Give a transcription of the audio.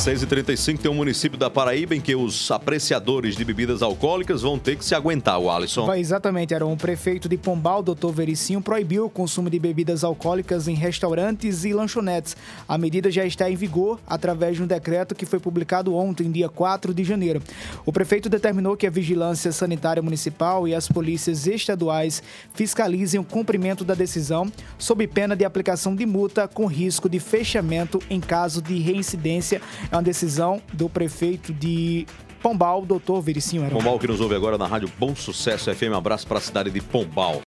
6h35 tem um município da Paraíba em que os apreciadores de bebidas alcoólicas vão ter que se aguentar, o Alisson. Exatamente, Aaron. O prefeito de Pombal, Dr. Vericinho, proibiu o consumo de bebidas alcoólicas em restaurantes e lanchonetes. A medida já está em vigor através de um decreto que foi publicado ontem, dia 4 de janeiro. O prefeito determinou que a Vigilância Sanitária Municipal e as polícias estaduais fiscalizem o cumprimento da decisão, sob pena de aplicação de multa com risco de fechamento em caso de reincidência. É uma decisão do prefeito de Pombal, Dr. Vericinho. Pombal que nos ouve agora na Rádio Bom Sucesso FM. Um abraço para a cidade de Pombal.